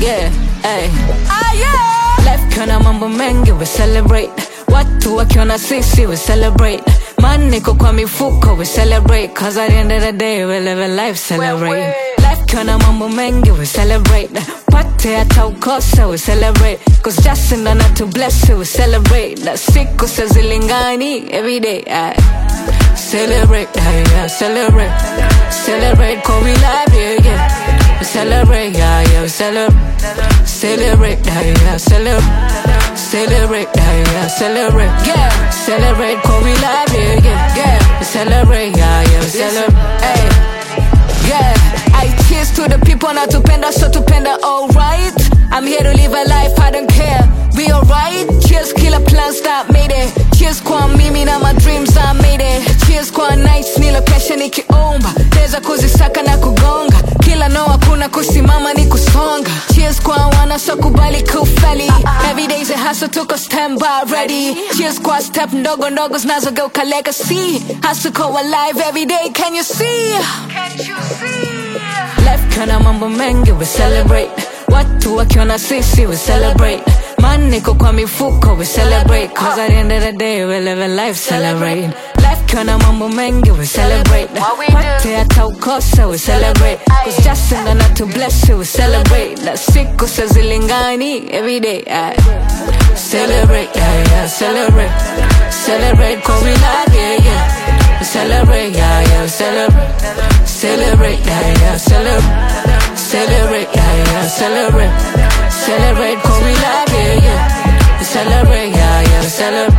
yeah, ay. Life kuna mambo mengi, we celebrate. Watu wakiona sisi, we celebrate. Man niko kwa mifuko, we celebrate. Cause at the end of the day, we live a life, celebrate. Life kuna mambo mengi, we celebrate. Pate hata ukosa, we celebrate. Cause just in order to bless you, we celebrate. Na siku sa zilingani, everyday, ay. Celebrate, yeah, celebrate. Celebrate, cause we live, yeah. We celebrate, yeah, we celebrate. Celebrate, yeah, celebrate. Celebrate, yeah, celebrate. Yeah, celebrate, cause we live, yeah. We celebrate, yeah, we celebrate. Hey, yeah. I cheers to the people, not tupenda, so tupenda, alright. I'm here to live a life, I don't care. We alright. Cheers, killer plans that made it. Cheers kwa mimi na my dreams I made it. Cheers kwa nights nila kesha nikiomba. Teza kuzisaka na kugonga. Kila no hakuna kusimama ni kusonga. Cheers kwa wana so kubali kufeli. Every day's a hustle tuko stand by ready. Cheers kwa step ndogo ndogo zinazogeuka legacy. Hustle ko alive every day, can you see? Can't you see? Life kana mambo mengi, we celebrate. Watu wakiona sisi, we celebrate. Man niko kwa mifuko, we celebrate. Cause at the end of the day, we live a life, celebrate. Life kuna mambo mengi, we celebrate. Pate hata ukosa, we celebrate. Cause just in order to bless you, we celebrate. Na siku sa zilingani, everyday, ay. Celebrate, yeah, celebrate. Celebrate, cause we live, yeah. We celebrate, yeah, we celebrate. Celebrate, yeah, celebrate. Celebrate, yeah, celebrate. Celebrate, cause we live, yeah. We celebrate, yeah, we celebrate.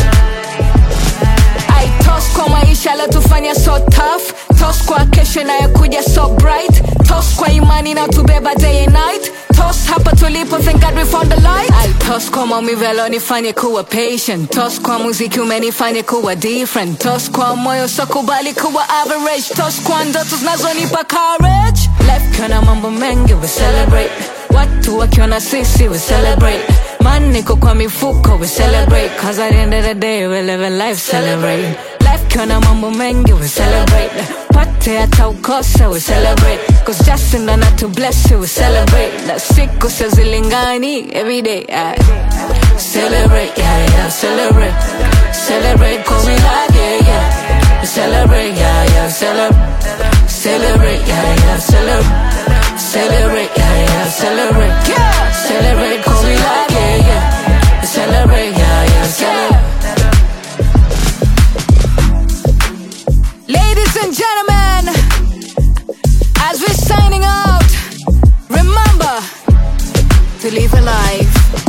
I toss kwa maisha la tufanya so tough. Toss kwa kesho inayokuja so bright. Toss kwa imani na tubeba day and night. Toss hapa tulipo, thank God we found the light. I toss kwa maumivu yalonifanya kuwa patient. Toss kwa muziki umenifanya kuwa different. Toss kwa moyo so kubali kuwa average. Toss kwa ndoto zinazonipa courage. Life kuna mambo mengi, we celebrate. Watu wakiona sisi, we celebrate. Man niko kwa mifuko, we celebrate. Cause at the end of the day, we live a life, celebrate. Life kuna mambo mengi, we celebrate. Pate hata ukosa, we celebrate. Cause just in order to bless you, we celebrate. Na siku sa zilingani, everyday, ay. Celebrate, yeah, celebrate. Celebrate, cause we live, yeah. We celebrate, yeah, celebrate. Celebrate, yeah, celebrate. Celebrate, yeah, celebrate. Yeah, celebrate, cause we live, yeah. We celebrate, yeah, celebrate. Ladies and gentlemen, as we're signing out, remember to live a life